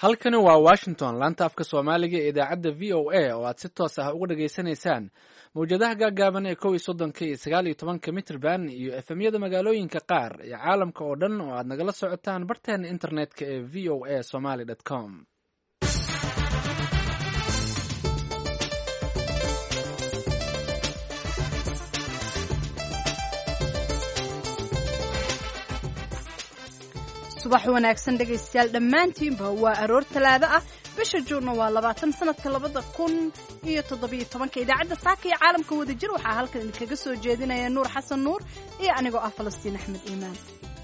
halkani waa washington laanta afka soomaaliga ee idaacadda v o a oo aad si toos ah uga dhageysanaysaan mawjadaha gaagaaban ee 11 iyo 19 mitrban iyo efemyada magaalooyinka qaar iyo caalamka oo dhan oo aad nagala socotaan barteena internetka ee v o a somaly com. subax wanaagsan dhegaystayaal dhammaantiinba waa aroor talaado ah bisha juunna waa 20 sanadka 2017 idaacadda saaka iyo caalamka wadajir waxaa halkan idinkaga soo jeedinaya nuur xasan nuur iyo anigoo ah falastiin axmed iimaan.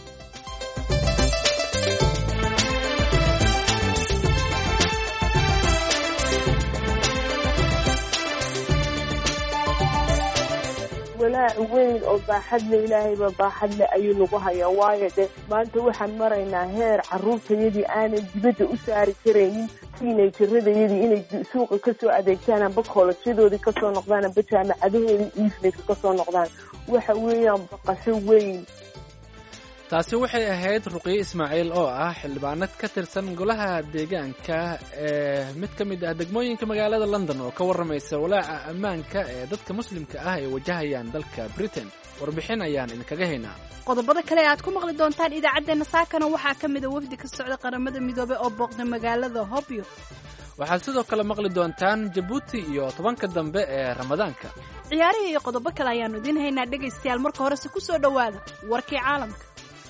walaac weyn oo baaxadle ilaahayba baaxadle ayuu nagu hayaa waayo de maanta waxaan maraynaa heer carruurtayadii aanan dibadda u saari karaynin tiinayjaradayadii inay suuqa ka soo adeegtaan amba koolajyadoodii ka soo noqdaan amba jaamacadahoodii iiflayka ka soo noqdaan waxa weeyaan baqasho weyn. taasi waxay ahayd ruqiye ismaaciil oo ah xildhibaanad ka tirsan golaha deegaanka ee mid ka mid ah degmooyinka magaalada london oo ka warramaysa walaaca ammaanka ee dadka muslimka ah ay wajahayaan dalka britain. warbixin ayaan idinkaga haynaa. qodobada kale aad ku maqli doontaan idaacaddeenna saakana waxaa ka mid a wafdi ka socda qaramada midoobey oo booqday magaalada hobyo. waxaad sidoo kale maqli doontaan jabuuti iyo 10ka dambe ee ramadaanka. ciyaarihii iyo qodobo kale ayaannu idiin haynaa dhegaystayaal. marka horese ku soo dhowaada warkii caalamka.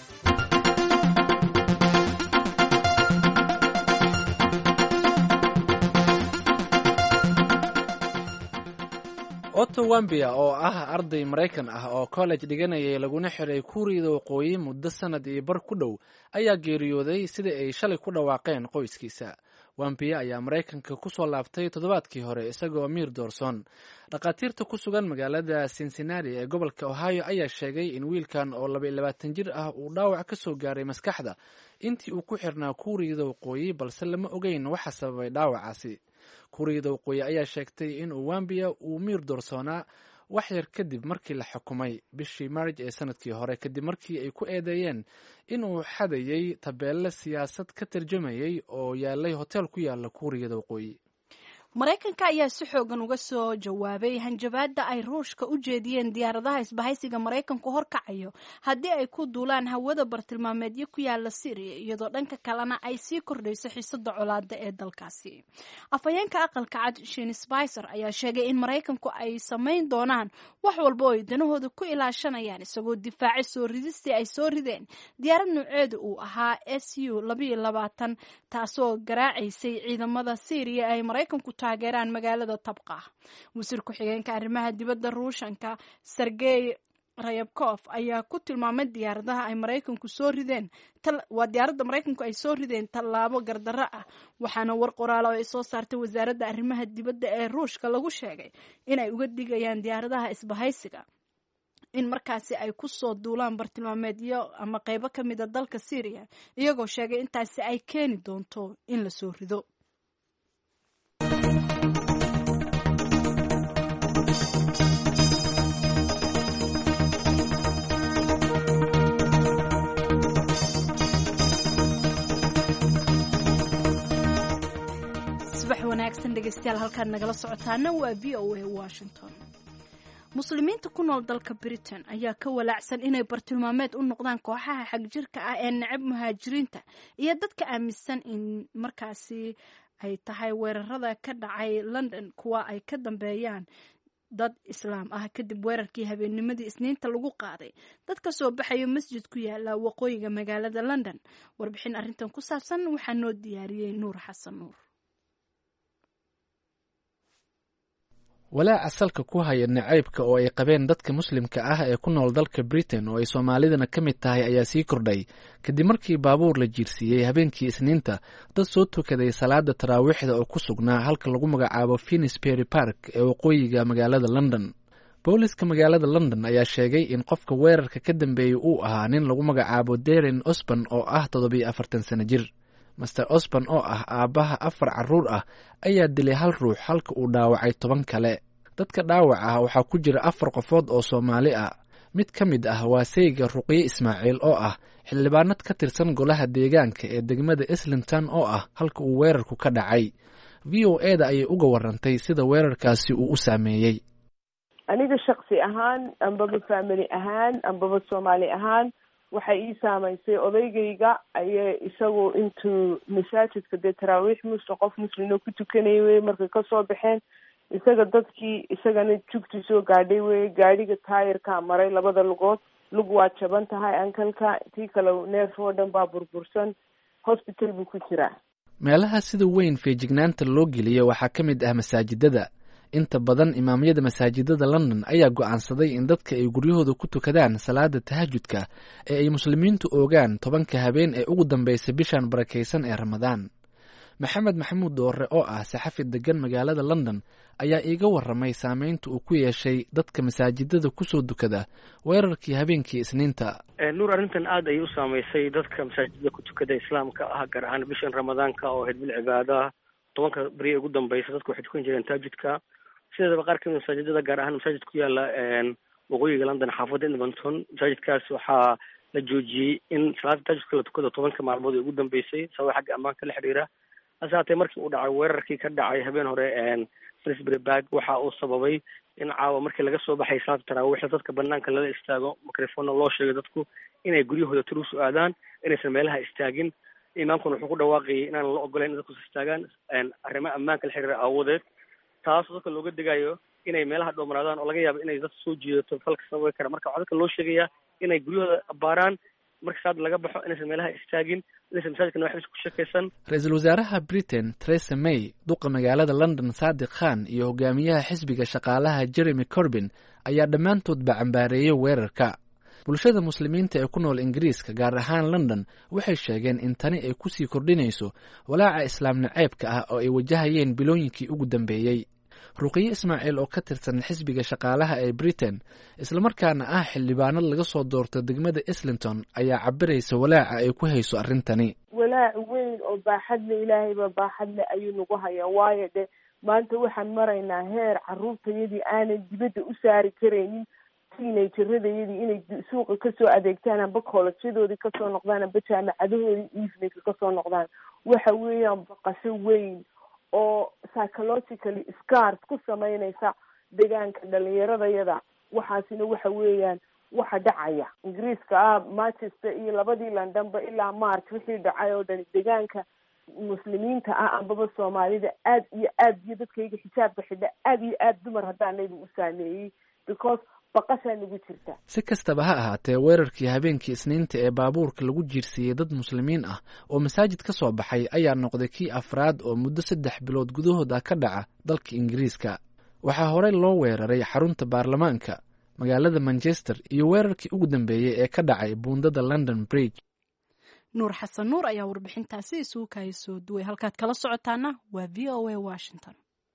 otto wambia oo ah arday maraykan ah oo college dhiganayay laguna xiray kuuriyada waqooyi muddo sanad iyo bar ku dhow ayaa geeriyooday sida ay shalay ku dhawaaqeen qoyskiisa. wambia ayaa maraykanka ku soo laabtay toddobaadkii hore isagoo miir doorsoon. dhakhaatiirta ku sugan magaalada cincinnati ee gobolka ohio ayaa sheegay in wiilkan oo 22 jir ah uu dhaawac ka soo gaaray maskaxda intii uu ku xirnaa kuuriyada waqooyi balse lama ogeyn waxa sababay dhaawacaasi. kuuriyada waqooyi ayaa sheegtay in wambia uu miir doorsoonaa wax yar kadib markii la xukumay bishii maarj ee sanadkii hore kadib markii ay ku eedeeyeen inuu xadayay tabeelle siyaasad ka tarjumayay oo yaalay hotel ku yaala kuuriyada waqooyi. maraykanka ayaa si xoogan uga soo jawaabay hanjabaadda ay ruushka u jeediyeen diyaaradaha isbahaysiga maraykanku horkacayo haddii ay ku duulaan hawada bartilmaameedyo ku yaala Syria iyadoo dhanka kalena ay sii kordhayso xiisada colaada ee dalkaasi. afhayeenka aqalka cad Sean Spicer ayaa sheegay in maraykanku ay samayn doonaan wax walba oo ay danahooda ku ilaashanayaan isagoo difaacay soo ridistii ay soo rideen diyaarad nooceedu uu ahaa Su-22 taasoo garaacaysay ciidamada Syria ay maraykanku taageeraan magaalada tabqa. wasiir ku-xigeenka arrimaha dibadda ruushanka Sergey Ryabkov ayaa ku tilmaamay diyaaradaha ay maraykanku soo rideen diyaaradda maraykanku ay soo rideen tallaabo gardarro ah. waxaana war qoraal oo ay soo saartay wasaaradda arrimaha dibadda ee ruushka lagu sheegay inay uga digayaan diyaaradaha isbahaysiga in markaasi ay ku soo duulaan bartilmaameedyo ama qaybo ka mid a dalka Syria iyagoo sheegay intaasi ay keeni doonto in la soo rido. wanaagsan dhegaystayaal halkaan nagala socotaana waa v o a washington. muslimiinta ku nool dalka britain ayaa ka walaacsan inay bartilmaameed u noqdaan kooxaha xagjirka ah ee necab muhaajiriinta iyo dadka aaminsan in markaasi ay tahay weerarada ka dhacay london kuwa ay ka dambeeyaan dad islaam ah kadib weerarkii habeennimadii isniinta lagu qaaday dad ka soo baxayo masjid ku yaala waqooyiga magaalada london. warbixin arrintan ku saabsan waxaa noo diyaariyey nuur xasan nuur. walaaca salka ku haya nacaybka oo ay qabeen dadka muslimka ah ee ku nool dalka britain oo ay soomaalidana ka mid tahay ayaa sii kordhay kadib markii baabuur la jiirsiiyey habeenkii isniinta dad soo tukaday salaada taraawiixda oo ku sugnaa halka lagu magacaabo Finsbury Park ee waqooyiga magaalada london. booliska magaalada london ayaa sheegay in qofka weerarka ka dambeeyey uu ahaa nin lagu magacaabo Darren Osborn oo ah 47 sano jir. Master Osborn oo ah aabbaha 4 carruur ah ayaa dilay 1 ruux halka uu dhaawacay 10 kale. dadka dhaawac ah waxaa ku jira 4 qofood oo Soomaali ah. mid ka mid ah waa sayga Ruqiye Ismaaciil oo ah xildhibaanad ka tirsan golaha deegaanka ee degmada Islington oo ah halka uu weerarku ka dhacay. VOA-da ayay uga warantay sida weerarkaasi uu u saameeyey. aniga shaksi ahaan ambaba family ahaan ambaba Soomaali ahaan waxay ii saamaysay odaygayga ayay isagoo intuu masaajidka dee taraawiix qof muslimo ku tukanayay wey markay kasoo baxeen isaga dadkii isagana jugti soo gaadhay wey gaadhiga taayirkaa maray labada lugood lug waa jaban tahay ankalka tii kale neef oo dhan baa burbursan hospital buu ku jiraa. meelaha sida weyn feejignaanta loo geliyo waxaa ka mid ah masaajidada. inta badan imaamyada masaajidada London ayaa go'aansaday in dadka ay guryahooda ku tukadaan salaada tahajjudka ee ay muslimiintu oogaan 10 habeen ee ugu dambeysay bishan barakeysan ee Ramadaan. Maxamed Maxamuud Doore oo ah saxafi degan magaalada London ayaa iiga warramay saameynta uu ku yeeshay dadka masaajidada ku soo dukada weerarkii habeenkii Isniinta. nuur arrintan aad ay u saameysay dadka masaajidada ku tukada islaamka ah gaar ahaan bishan Ramadaanka oo hedbil cibaada 10 bari ugu dambeysay dadku waxay tukan jireen tahajjudka. sidaba qaar ka mid masaajidada gaar ahaan masaajid ku yaala waqooyiga London xaafadda Edmonton masaajidkaas waxaa la joojiyey in salaada tahajjudka la tukado 10 maalmood ee ugu dambeysay sabab xagga ammaanka la xiriira. hase haatee markii uu dhacay weerarkii ka dhacay habeen hore Salisbury Park waxa uu sababay in caawa markii laga soo baxay salaada taraawiixda dadka banaanka lala istaago microphone loo sheegay dadku inay guryahooda turus u aadaan inaysan meelaha istaagin. imaamkuna wuxuu ku dhawaaqayay inaan la ogoleyn in dadku istaagaan arrimo ammaanka la xiriira awoodeed taasoo dadka looga digayo inay meelaha dhoomaraadaan oo laga yaabo inay dad soo jiidato falka sababi kara. marka waxaa dadka loo sheegayaa inay guryahooda baaraan marka saad laga baxo inaysan meelaha istaagin inaysan masaajidka waxba ku shakaysan. Ra'iisul Wasaaraha Britain Theresa May, duqa magaalada London Sadiq Khan iyo hogaamiyaha xisbiga shaqaalaha Jeremy Corbyn ayaa dhammaantoodba cambaareeyay weerarka. bulshada muslimiinta ee ku nool Ingiriiska gaar ahaan London waxay sheegeen in tani ay ku sii kordhinayso walaaca islaam naceebka ah oo ay wajahayeen bilooyinkii ugu dambeeyay. Ruqiye Ismaaciil oo ka tirsan xisbiga shaqaalaha ee Britain isla markaana ah xildhibaanad laga soo doortay degmada Islington ayaa cabiraysa walaaca ay ku hayso arrintani. walaac weyn oo baaxad leh ilaahayba baaxad leh ayuu nagu hayaa waayo de maanta waxaan maraynaa heer carruurtayadii aanan dibadda u saari karaynin teenageradayadii inay suuqa kasoo adeegtaan amba koolajyadoodii kasoo noqdaan amba jaamacadahoodii eveningka kasoo noqdaan. waxa weeyaan baqasho weyn oo psychologically scars ku sameynaysa deegaanka dhalinyaradayada. waxaasina waxa weeyaan waxa dhacaya Ingiriiska Manchester iyo labadii Londonba ilaa March wixii dhacay oo dhan deegaanka muslimiinta ambaba Soomaalida aad iyo dadkayga xijaabka xidha aad iyo aad dumar haddaanayba u saameeyey because baqashaa nagu jirta. si kastaba ha ahaatee weerarkii habeenkii Isniinta ee baabuurka lagu jiirsiiyey dad muslimiin ah oo masaajid ka soo baxay ayaa noqday kii afraad oo muddo 3 bilood gudahooda ka dhaca dalka Ingiriiska. waxaa horey loo weeraray xarunta baarlamaanka magaalada Manchester iyo weerarkii ugu dambeeyay ee ka dhacay buundada London Bridge. Nuur Xasan Nuur ayaa warbixintaasi isugu kaysoo duway halkaad kala socotaana waa VOA Washington.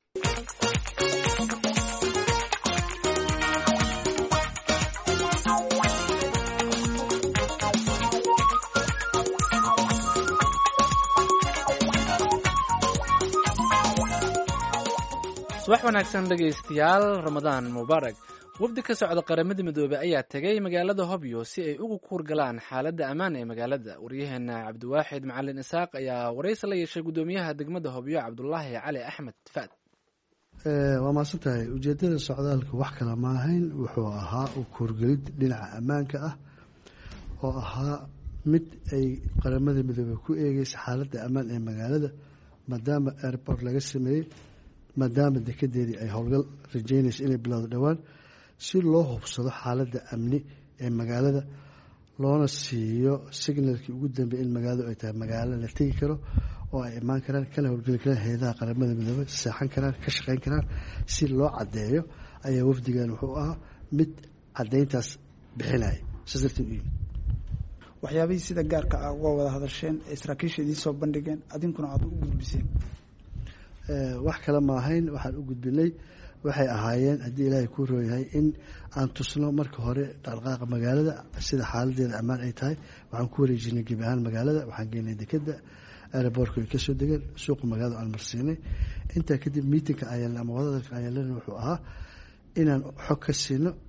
subax wanaagsan dhegaystayaal Ramadaan Mubaarak. wafdi ka socda qaramada midoobay ayaa tagay magaalada Hobyo si ay ugu kuurgalaan xaaladda ammaan ee magaalada. waryaheena Cabdiwaaxid Macalin Isaaq ayaa waraysi la yeeshay gudoomiyaha degmada Hobyo Cabdullaahi Cali Axmed Faad. waa maasantahay ujeedada socdaalka wax kale ma ahayn wuxuu ahaa u kuurgelid dhinaca ammaanka ah oo ahaa mid ay qaramada midoobay ku eegaysa xaaladda ammaan ee magaalada maadaama airport laga sameeyey maadaama dekedeedii ay howlgal rajeynayso inay bilowdo dhowaan si loo hubsado xaaladda amni ee magaalada loona siiyo signalkii ugu dambeeyay in magaaladu ay tahay magaalo la tegi karo oo ay imaan karaan kana howlgeli karaan hay'adaha qaramada midoobay seexan karaan ka shaqayn karaan si loo caddeeyo ayaa wafdigan wuxuu ahaa mid caddayntaas bixinaya sidaas darteed u yimid. waxyaabihii sida gaarka ah uga wada hadasheen ee saraakiisha idiin soo bandhigeen adinkuna aad u gudbiseen wax kale ma ahayn waxaan u gudbinay waxay ahaayeen haddii ilaahay ku rooyahay in aan tusno marka hore dhaqdhaqaaqa magaalada sida xaaladeeda ammaan ay tahay. waxaan ku wareejinay gebi ahaan magaalada waxaan geynay dekeda airportka ay kasoo degeen suuqa magaalada aan marsiinay. intaa kadib miitinka ayaan ama wadahadalka ayaan wuxuu ahaa inaan xog ka siino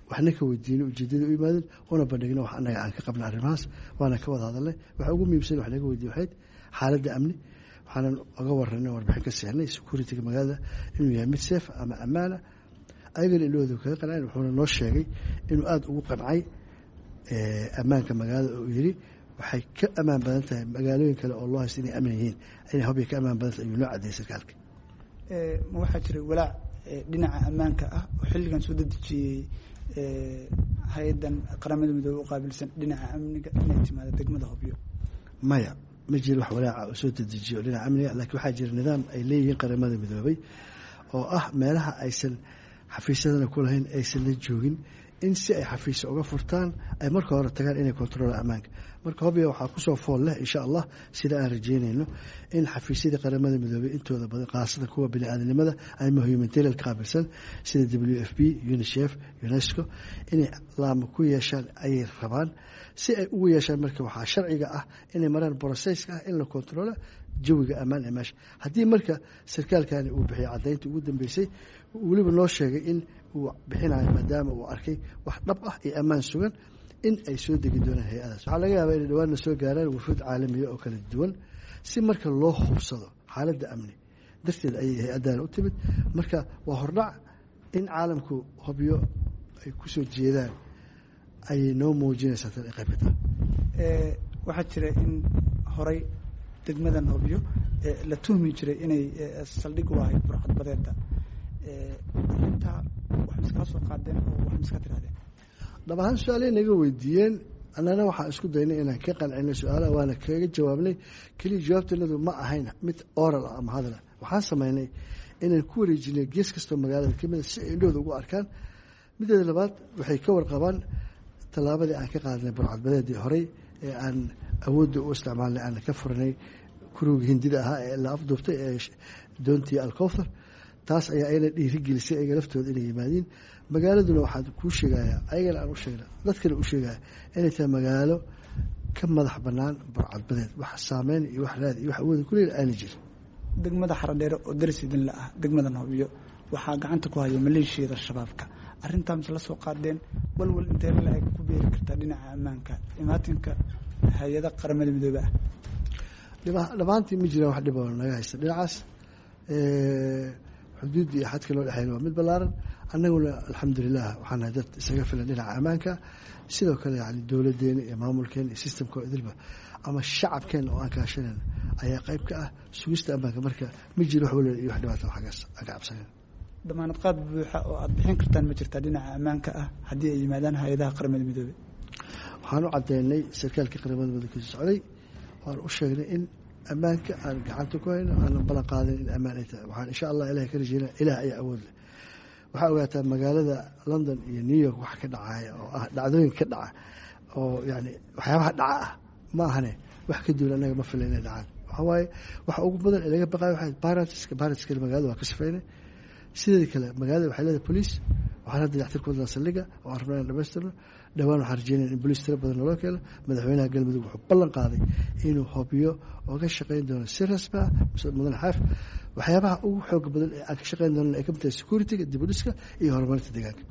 waxna ka weydiinay ujeedada u yimaadeen una bandhigna wax annaga aan ka qabna arrimahaas waana ka wada hadalnay waxa ugu muhiimsan wax naga weydiiyey waxayd xaaladda amni waxaanan oga warranay warbixin ka seexnay security-ga magaalada inuu yahay mid safe ama ammaana ayagana iloodu kaga qanceen wuxuuna noo sheegay inuu aada ugu qancay ammaanka magaalada oo yidhi waxay ka ammaan badan tahay magaalooyin kale oo loo haysta inay amni yihiin inay hobya ka ammaan badan tahay ayuu noo caddeeyey sarkaalka ma waxaa jiray walaac dhinaca ammaanka ah oo xilligan soo dedejiyey hay-addan qaramada midoobe u qaabilsan dhinaca amniga inay timaado degmada hobyo maya ma jiro wax walaaca oo soo dedejiyo dhinaca amniga laakiin waxaa jira nidaam ay leeyihiin qaramada midoobay oo ah meelaha aysan xafiisyadana ku lahayn aysan la joogin in si ay xafiisya uga furtaan ay marka hore tagaan inay kontroolaan ammaanka marka hobya waxaa kusoo fool leh insha allah sida aan rajeynayno in xafiisyadii qaramada midoobey intooda badan khaasatan kuwa bini-aadanimada ama humanitarian ka qaabilsan sida WFP UNICEF UNESCO inay laamo ku yeeshaan ayay rabaan si ay ugu yeeshaan marka waxaa sharciga ah inay maraan processka ah in la kontroolo jawiga ammaan ee meesha haddii marka sarkaalkani uu bixiyay caddaynta ugu dambeysay weliba noo sheegay in uu bixinayo maadaama uu arkay wax dhab ah iyo ammaan sugan in ay soo degi doonaan hay-adaas waxaa laga yaabaa inay dhawaanna soo gaaraan wufuud caalamiya oo kala duwan si marka loo hubsado xaaladda amni darteed ayay hay-addaana u timid marka waa hordhac in caalamku hobyo ay ku soo jeedaan ayay noo muujinaysaa tan ay qayb ka tahay waxaa jira in horay degmadan hobyo la tuhmi jiray inay saldhig u ahayd burcadbadeeda arintaa wax miskala soo qaadeen oo wax miska tirahdeen dhab ahaan su-aalay naga weydiiyeen annana waxaan isku daynay inaan ka qancinay su-aalaha waana kaga jawaabnay keliya jawaabtanadu ma ahayn mid oral ah ama hadala waxaan samaynay inaan ku wareejinay gees kastoo magaalada ka mida si ay indhooda ugu arkaan mideeda labaad waxay ka warqabaan tallaabadii aan ka qaadnay burcadbadeedii horey ee aan awoodda u isticmaalnay aan ka furanay kuruga hindida ahaa ee la afduubtay ee doontii alkowthar taas ayaa ayna dhiirigelisay ayaga laftooda inay yimaadiin magaaladuna waxaan kuu sheegayaa ayagana aan u sheegna dadkana u sheegaya inay tahay magaalo ka madax bannaan burcadbadeed wax saameyn iyo wax raad iyo wax awooda kuleyna aana jirin degmada xaradheere oo daris idinla ah degmadan hobyo waxaa gacanta ku haya maleeshiyada shabaabka arrintaa mise la soo qaadeen walwal intee la eg ku beeri kartaa dhinaca ammaanka imaatinka hay-ada qaramada midoobe ah dhammaantii ma jiraan wax dhiboo naga haysta dhinacaas xuduudda iyo xadka loo dhexeeya waa mid ballaaran annaguna alxamdulilah waxaan nahay dad isaga filan dhinaca ammaanka sidoo kale yani dowladdeena iyo maamulkeena iyo systemka idilba ama shacabkeena oo aan kaashanayna ayaa qayb ka ah sugista ammaanka marka ma jiro wax walwal iyo wax dhibaata xaggaas aan ka cabsanayn damaanad qaad buuxa oo aada bixin kartaan ma jirtaa dhinaca ammaanka ah haddii ay yimaadaan hay-adaha qaramada midoobe waxaan u caddeynay sarkaalka qaramada midoobe ka socday waan u sheegnay in ammaanka aan gacanta ku hayno aanan ballan qaadin in ammaan ay tahay waxaan insha allah ilahay ka rajeynaa ilaah ayaa awood leh waxaa ogaataa magaalada London iyo New York wax ka dhacaya oo ah dhacdooyin ka dhaca oo yani waxyaabaha dhaca ah ma ahane wax ka duwan anaga ma filan inay dhacaan waxa waaye waxa ugu badan ee laga baqayo waxay baaratiska magaalada waa ka safeynay sidoo kale magaalada waxay leedahay police waxaan hadda dayactirkooda saldhigga oo aan rabnaa dhamaystirno dhawaan waxaan rajeynayaa in booliis tiro badan loo keeno madaxweynaha galmudug wuxuu ballan qaaday inuu hobyo oo ka shaqayn doono si rasmi ah mudan xaaf waxyaabaha ugu xooga badan ee aan ka shaqayn doono ay ka mid tahay security-ga dib u dhiska iyo horumarinta deegaanka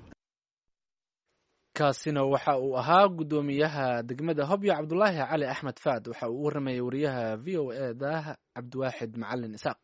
kaasina waxa uu ahaa guddoomiyaha degmada hobyo cabdulaahi cali axmed faad waxa uu u waramayay wariyaha v o e da cabdiwaaxid macalin isaaq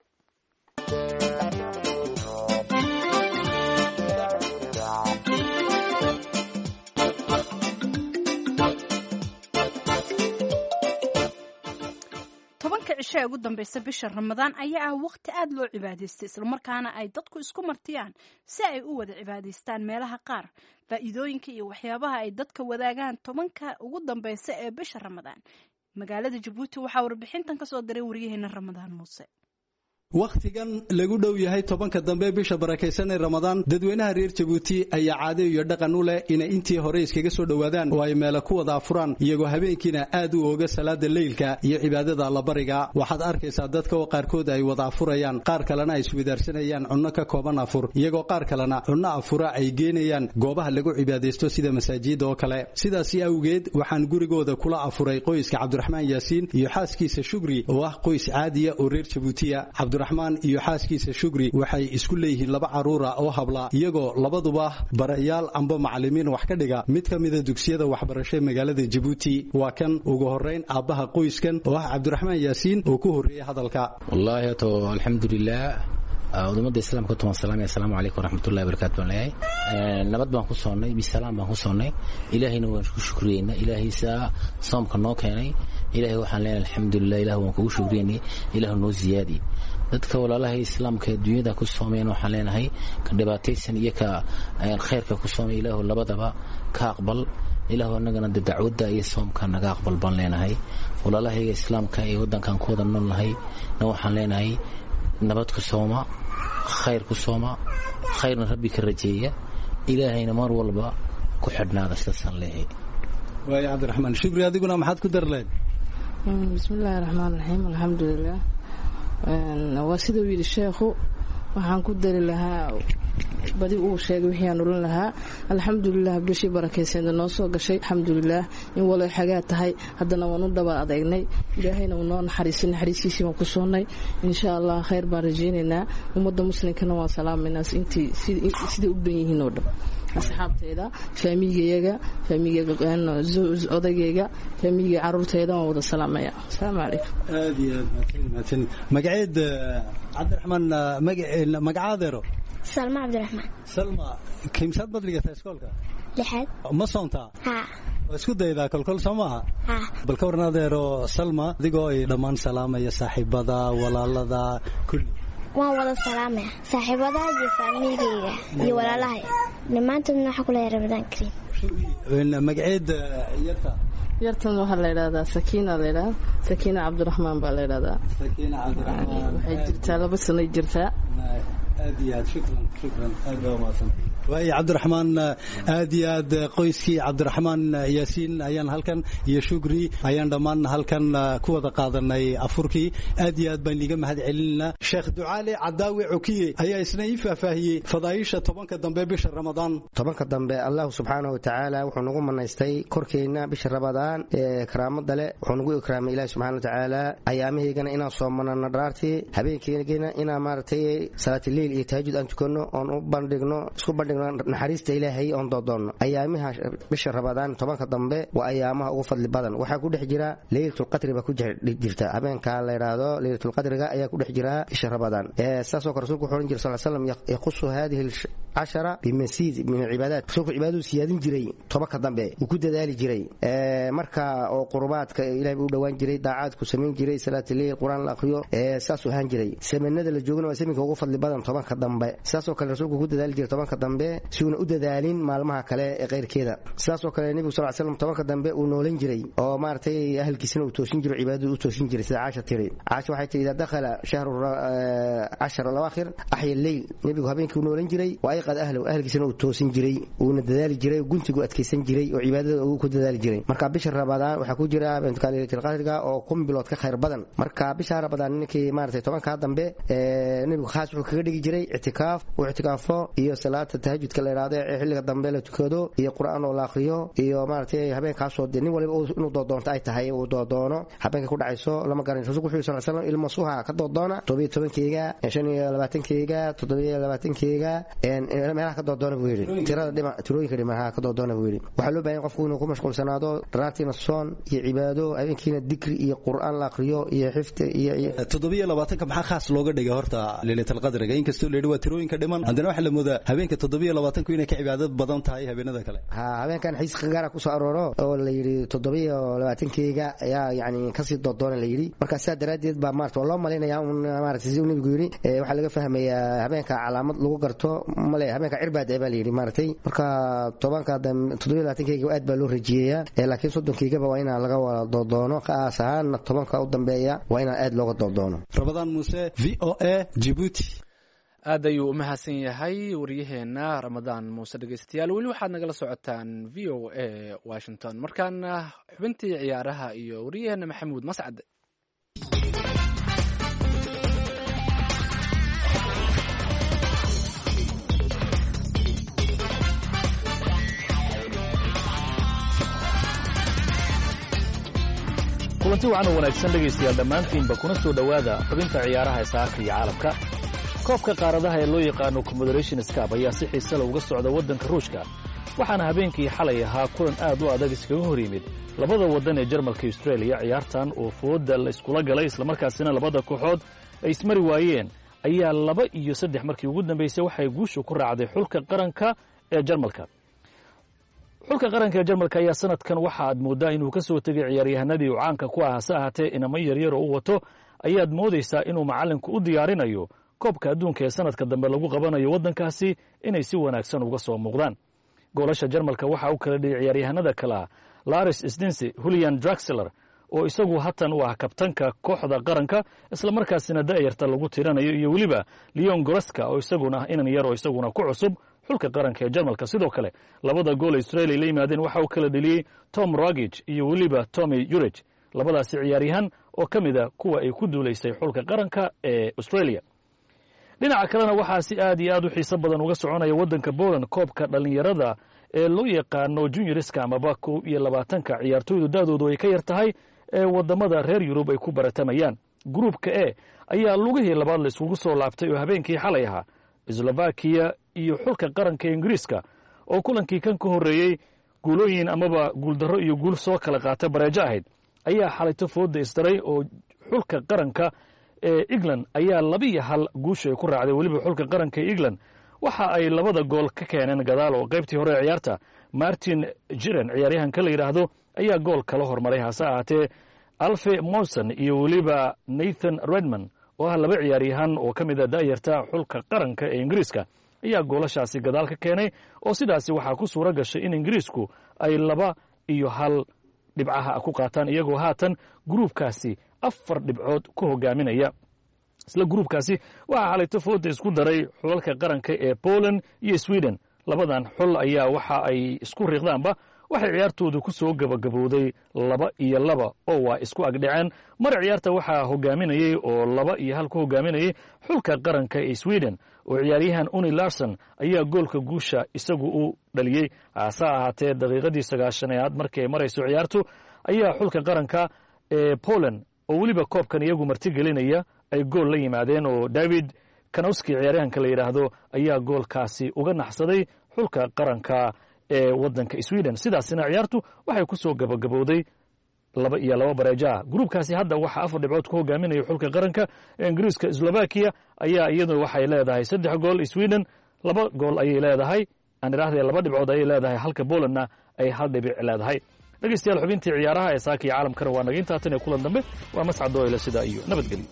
cisho ee ugu dambaysa bisha ramadaan ayaa ah waqti aad loo cibaadaystay islamarkaana ay dadku isku martiyaan si ay u wada cibaadaystaan meelaha qaar faa'iidooyinka iyo waxyaabaha ay dadka wadaagaan tobanka ugu dambaysa ee bisha ramadaan magaalada jabuuti waxaa warbixintan kasoo diray waryaheena ramadaan muuse wakhtigan lagu dhow yahay tobanka dambe bisha barakaysan ee ramadaan dadweynaha reer jabuuti ayaa caado iyo dhaqan u leh inay intii hore iskaga soo dhowaadaan oo ay meelo ku wada afuraan iyagoo habeenkiina aad u ooga salaada leylka iyo cibaadada allabariga waxaad arkaysaa dadka oo qaarkood ay wada afurayaan qaar kalena ay iswadaarsanayaan cunno ka kooban afur iyagoo qaar kalena cunno afura ay geenayaan goobaha lagu cibaadaysto sida masaajida oo kale sidaasi awgeed waxaan gurigooda kula afuray qoyska cabdiraxmaan yaasiin iyo xaaskiisa shugri oo ah qoys caadiya oo reer jabuutiya cabdiraxmaan iyo xaaskiisa shukri waxay isku leeyihiin 2 caruura oo habla iyagoo labaduba barayaal amba macallimiin wax ka dhiga mid ka mid ah dugsiyada waxbarasho ee magaalada Djibouti waa kan ugu horeyn aabaha qoyskan oo ah Cabdiraxmaan Yaasiin oo ku horeeyay hadalka wallahi to alxamdulillah wadamada islaamka toban salaam assalaamu alaykum waraxmatullaahi wabarakaatuh nabad baan ku soonnay bisalaam baan ku soonnay ilaahayna waan ku shukriyeynaa ilaahaysa soomka noo keenay ilaahay waxaan leenahay alxamdulillah ilaahay waan kugu shukriyeynaa ilaahay noo ziyaadi dadka walaalaha islaamka dunyada ku soomeeyeen waxaan leenahay ka dhibaataysan iyo ka khayrka ku soomeeyay ilaahay labadaba ka aqbal ilaahay anagana dacwada iyo soomka naga aqbal baan leenahay walaalaha islaamka ee wadankan ku wada noolnahay waxaan leenahay nabad ku sooma khayr ku sooma khayrna rabbi ka rajeeya ilaahayna mar walba ku xidhnaada sidaan leeyahay way Cabdiraxmaan shukri adiguna maxaad ku darleen bismillaahir rahmaanir rahiim alxamdulillah waa sida uu yiri sheekhu waxaan ku dari lahaa badi uu sheegay wixii aan ulan lahaa alxamdulillah bishii barakeysan noo soo gashay alxamdulillah in walaal xagaa tahay hadana waan u dhaba adeegnay ilaahayna uu noo naxariisiisi waan ku soonnay insha Allah khayr baan rajeenaynaa ummadda muslimkana waan salaamayna intii sida u dhan yihiin oo dhan asxaabteeda faamigayga odagayga faamiga carruurteeda waan wada salaamaya assalaamu alaykum aad iyo aad magaceed Cabdiraxmaan magacaadero Salma Cabdiraxmaan Salma kimsaad badligata iskoolka lixaad ma soonta isku dayda kolkol Soomaha bal ka warnaadeero Salma adigoo ay dhamaan salaamaya saaxiibada walaalada kulli waan wada salaamaya saaxiibada iyo faamigayga iyo walaalahay nimaantuna waxa kula Ramadaan Kariim magaceed yartan waxa la yiraahdaa Sakiina Cabdiraxmaan baa la yiraahdaa Sakiina Cabdiraxmaan waxay jirtaa 2 sano jirtaa aad iyo aad shukran aad baa mahadsan way Cabdiraxmaan aad iyo aad qoyskii Cabdiraxmaan Yaasiin ayaan halkan iyo shukri ayaan dhamaan halkan ku wada qaadanay afurkii aad iyo aad baan liga mahad celinaa Sheekh Ducaale Cadaawi Cukiye ayaa isna ii faahfaahiyay fadaayisha 10ka dambe bisha Ramadaan 10ka dambe Allah subhanahu wa ta'ala wuxuu nagu manaystay korkeena bisha Ramadaan ee karaamada leh wuxuu nagu ikraamay Ilaahay subhanahu wa ta'ala ayaamihayna inaan soomanana dhaartii habeenkeena inaan maartay salaati iyo tahajjud aan tukano oo u bandhigno isku bandhigno naxariista Ilaahay oo doodoon ayaamaha bisha Ramadaan 10ka dambe waa ayaamaha ugu fadli badan waxa ku dhex jira Laylatul Qadr ba ku jirta habeenka la yiraahdo Laylatul Qadriga ayaa ku dhex jira bisha Ramadaan saasoo rasuulku wuxuu jiray sallallahu alayhi wasallam yaqusu hadhihi al-ashara bimasiid min al-ibadat rasuulku cibaadadu siyaadin jiray 10ka dambe uu ku dadaali jiray marka oo qurbaadka Ilaahay u dhawaan jiray daacad ku sameyn jiray salaatul layl quraan la akhriyo saasoo ahaan jiray samanada la joogana waa saminka ugu fadli badan 10ka dambe saasoo kale rasuulku ku dadaali jiray 10ka dambe si uu u dadaalin maalmaha kale ee qeyrkeeda saasoo kale nabiga sallallahu alayhi wasallam 10ka dambe uu noolan jiray oo maartay ahlkiisina uu toosin jiray cibaadadu u toosin jiray sida Aisha tiri Aisha waxay tiri ida dakhala shahru 10 al-awakhir ahya al-layl nabigu habeenkii uu noolan jiray waa ay qad ahlkiisina uu toosin jiray uu dadaali jiray guntigu adkeysan jiray oo cibaadada uu ku dadaali jiray marka bisha Ramadaan waxa ku jira habeenka Laylatul Qadriga oo kumbilood ka khayr badan marka bisha Ramadaan ninkii maartay 10ka dambe nabigu khaas wuxuu kaga dhigi jiray i'tikaafo iyo salaata tahajjudka la yiraahdo ee xilliga dambe la tukado iyo quraan oo la akhriyo iyo maartay habeenkaas oo nin waliba inuu doodoonto ay tahay uu doodoono habeenka ku dhacayso lama garan rasuulku wuxuu sallallahu alayhi wasallam ilmo suha ka doodoona 17keega 25keega 27keega meelaha ka doodoona buu yiri tirooyinka dhimaha ka doodoona buu yiri waxa loo baahan qofku inuu ku mashquulsanaado raatiina soon iyo cibaado habeenkiina dhikri iyo quraan la akhriyo iyo xifdi iyo 27ka maxaa khaas looga dhigay horta Laylatul Qadriga inkastoo leeyahay waa tirooyinka dhiman hadana waxa la moodaa habeenka 27 inay ka cibaadad badan tahay habeenada kale habeenkan xiis gaar ah ku soo arooro oo la yiri 27keega ayaa yaani ka sii doodoona la yiri marka saa daraadeed ba maarto loo maleynaya maartay si uu nabigu yiri waxa laga fahmayaa habeenka calaamad lagu garto male habeenka cirbaad ee ba la yiri maartay marka 27keega aad baa loo rajiyeeyaa laakiin 30keega waa in laga wada doodoono qaas ahaan 10ka u dambeeya waa in aad looga doodono Ramadaan Muuse VOA Djibouti aad ayuu u mahadsan yahay wariyaheena Ramadaan Muuse dhageystayaal weli waxaad nagala socotaan VOA Washington markaana xubintii ciyaaraha iyo wariyaheena Maxamuud Mascad kulanti wacan oo wanaagsan dhegaystayaal dhammaantiinba kuna soo dhowaada xubinta ciyaaraha ee saaka iyo caalamka. koobka qaaradaha ee loo yaqaano Confederations Cup ayaa si xiise leh uga socda waddanka Ruushka, waxaana habeenkii xalay ahaa kulan aad u adag iskaga hor yimid labada waddan ee Jarmalka iyo Australia. ciyaartan oo fooda la iskula galay islamarkaasina labada kooxood ay ismari waayeen ayaa 2-3 markii ugu dambaysay waxay guusha ku raacday xulka qaranka ee Jarmalka. xulka qaranka ee Jarmalka ayaa sanadkan waxa aad moodaa inuu ka soo tegay ciyaaryahanadii uu caanka ku ahaa saahate inama yaryar oo u wato ayaad moodaysaa inuu macallinku u diyaarinayo koobka adduunka ee sanadka dambe lagu qabanayo waddankaasi inay si wanaagsan uga soo muuqdaan. goolasha Jarmalka waxa uu kala dhigay ciyaaryahanada kala Lars Stindl, Julian Draxler oo isagu hatan u ah kabtanka kooxda qaranka isla markaasina da'yarta lagu tiranayo iyo waliba Leon Goretzka oo isaguna inan yar oo isaguna ku cusub xulka qaranka ee Jarmalka. sidoo kale labada gool Australia la yimaadeen waxa uu kala dhaliyay Tom Rogic iyo waliba Tommy Jurich, labadaasi ciyaaryahan oo kamida kuwa ay ku duuleysay xulka qaranka ee Australia. dhinaca kalena waxaa si aad iyo aad u xiiso badan uga soconaya waddanka Poland koobka dhalinyarada ee loo yaqaano juniorska amaba 22 ciyaartooydu daadoodu ay ka yar tahay ee wadamada reer Yurub ay ku baratamayaan. gruupka E ayaa lugihii labaad la isugu soo laabtay oo habeenkii xalay ahaa Slovakia iyo xulka qaranka Ingiriiska oo kulankii kan ka horeeyay guulooyin amaba guuldarro iyo guul soo kala qaata bareejo ahayd ayaa xalayto fooda isdaray oo xulka qaranka ee England ayaa 2-1 guusha ku raacday. waliba xulka qaranka ee England waxa ay labada gool ka keeneen gadaal oo qaybtii hore ciyaarta Martin Jiren ciyaaryahanka la yiraahdo ayaa gool kala hormaray. hase ahaatee Alfie Monson iyo waliba Nathan Redmond oo ah laba ciyaaryahan oo kamid ah da'yarta xulka qaranka ee Ingiriiska ayaa goolashaasi gadaal ka keenay oo sidaasi waxaa ku suura gashay in Ingiriisku ay 2-1 dhibcaha ku qaataan iyagoo haatan gruupkaasi 4 dhibcood ku hogaaminaya. isla gruupkaasi waxaa xalayto fooda isku daray xulalka qaranka ee Poland iyo Sweden. labadan xul ayaa waxa ay isku riiqdaanba waxay ciyaartoodu ku soo gabagabowday 2-2 oo waa isku agdhaceen. mar ciyaarta waxaa hogaaminayay oo 2-1 ku hogaaminayay xulka qaranka ee Sweden oo ciyaaryahan Unni Larsson ayaa goolka guusha isagu u dhaliyay. hase ahaatee daqiiqadii 90aad markii ay marayso ciyaartu ayaa xulka qaranka ee Poland oo waliba koobkan iyagu martigelinaya ay gool la yimaadeen oo David Kanowski ciyaaryahanka la yiraahdo ayaa goolkaasi uga naxsaday xulka qaranka ee waddanka Sweden. sidaasina ciyaartu waxay ku soo gabagabowday 2-2 bareejo. gruupkaasi hadda waxa 4 dhibcood ku hogaaminaya xulka qaranka ee Ingiriiska. Slovakia ayaa iyaduna waxay leedahay 3 gool, Sweden 2 gool ayay leedahay, aan iraahday 2 dhibcood ayay leedahay halka Polandna ay 1 dhibic leedahay. dhegeystayaal xubintii ciyaaraha ee saaka iyo caalamkana waa naga intaa tan iyo kulan dambe waa Mascad Doyle sidaa iyo nabadgelyo.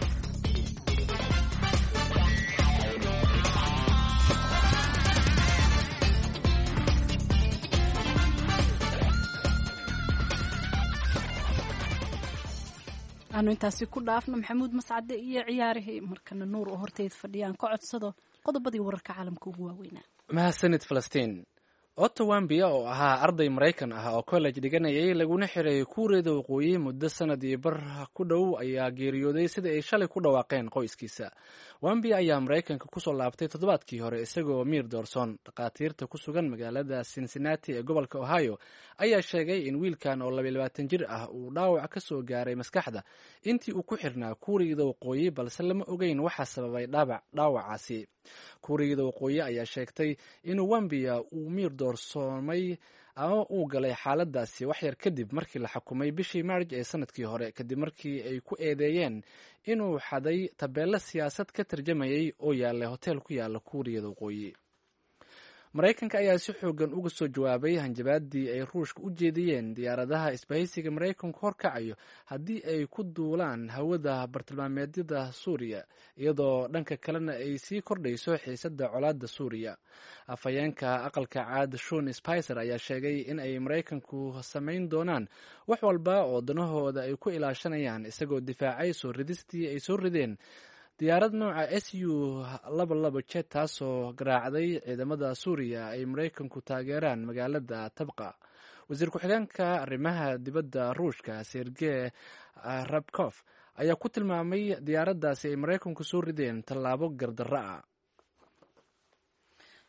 aanu intaasi ku dhaafno Maxamuud Mascade iyo ciyaarihii markana Nuur oo horteed fadhiyaan ka codsado qodobadii wararka caalamka ugu waaweynaa. mahadsanid Falastiin. Otto Wambia oo ahaa arday Maraykan ah oo college dhiganayay laguna xiray Kuuriyada Waqooyi muddo sanad iyo bar ku dhow ayaa geeriyooday sida ay shalay ku dhawaaqeen qoyskiisa. Wambia ayaa Maraykanka ku soo laabtay toddobaadkii hore isagoo miir doorsoon. dhaqaatiirta ku sugan magaalada Cincinnati ee gobolka Ohio ayaa sheegay in wiilkan oo 22 jir ah uu dhaawac ka soo gaaray maskaxda intii uu ku xirnaa Kuuriyada Waqooyi, balse lama ogeyn waxa sababay dhaawacaasi. Kuuriyada Waqooyi ayaa sheegtay in Wambia uu miir doorsoomay ama uu galay xaaladaasi wax yar kadib markii la xukumay bishii Maarch ee sanadkii hore, kadib markii ay ku eedeeyeen inuu xaday tabeelo siyaasad ka tarjamayay oo yaallay hotel ku yaala Kuuriyada Waqooyi. Maraykanka ayaa si xoogan uga soo jawaabay hanjabaadii ay Ruushka u jeediyeen diyaaradaha isbahaysiga Maraykanku horkacayo haddii ay ku duulaan hawada bartilmaameedyada Suuriya, iyadoo dhanka kalena ay sii kordhayso xiisadda colaadda Suuriya. afhayeenka aqalka caad Sean Spicer ayaa sheegay in ay Maraykanku samayn doonaan wax walba oo danahooda ay ku ilaashanayaan, isagoo difaacay soo ridistii ay soo rideen diyaarad nooca Su-22 jet taasoo garaacday ciidamada Suuriya ay Maraykanku taageeraan magaalada Tabqa. wasiir ku-xigeenka arrimaha dibadda Ruushka Sergey Rabkov ayaa ku tilmaamay diyaaraddaasi ay Maraykanku soo rideen tallaabo gardarro ah.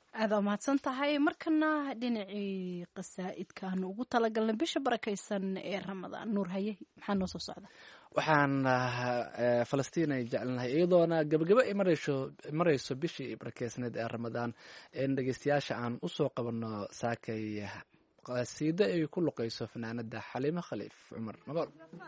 aad u mahadsan tahay. markana dhinacii qasaa'idkaanu ugu talagalnay bisha barakaysan ee ramadaan. nuur haye maxaa noo soo socda? waxaan falastiin ay jecelnahay iyadoona gabagabo ay marayso bishii barakeysneed ee ramadaan in dhegeystayaasha aan usoo qabano saakay qasiido ay ku luqayso fanaanada xaliimo khaliif cumar magool.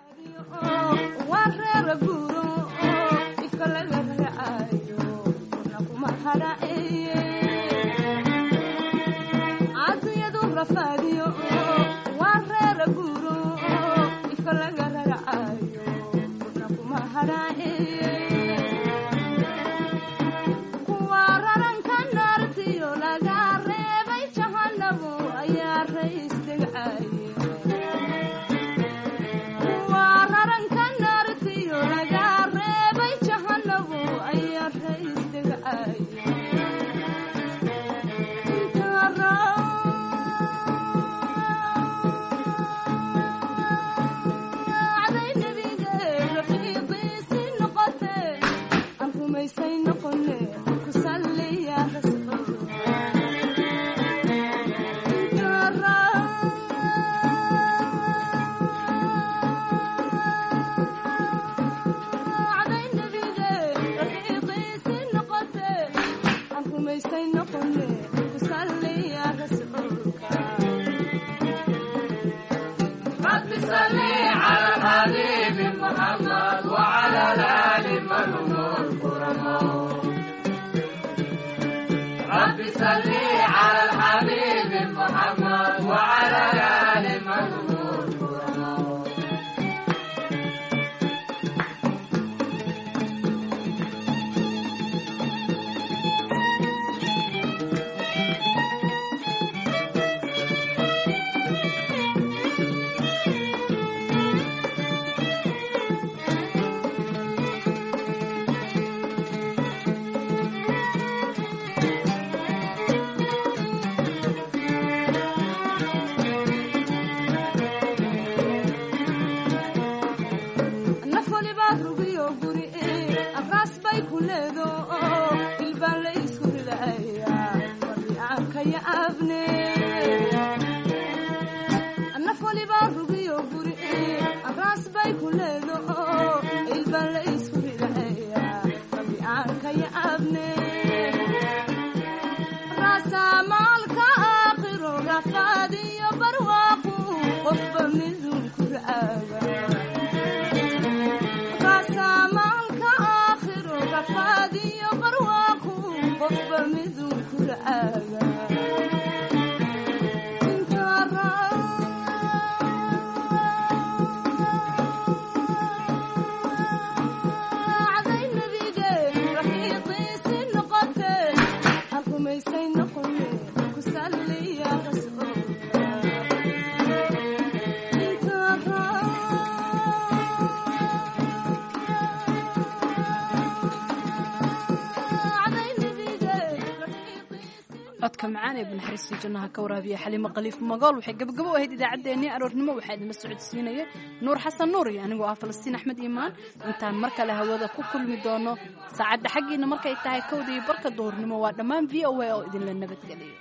codka macaan ee banaxariista jannaha ka waraabiya xaliimo khaliif magool waxay gabagabo u ahayd idaacaddeenii aroornimo waxaa idinla socodsiinaya nuur xasan nuur iyo anigoo ah falastiin axmed iimaan intaan mar kale hawada ku kulmi doono saacadda xaggiina markay tahay 1:00 iyo barka duhurnimo waa dhammaan v o a oo idinla nabadgeliyo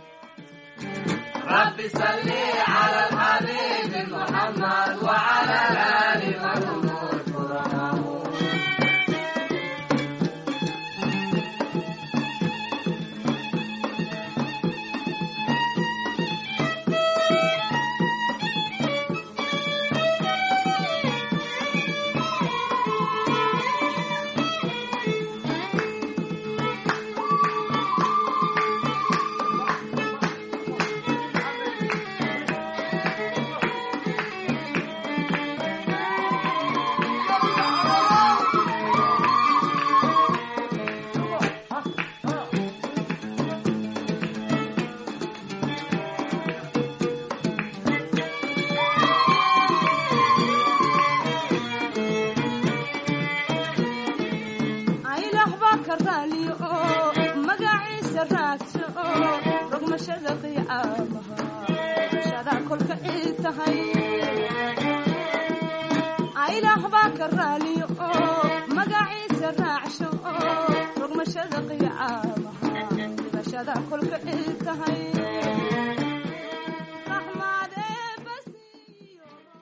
rabbi salli ala al-habibi muhammad wa ala ali ay lahba karali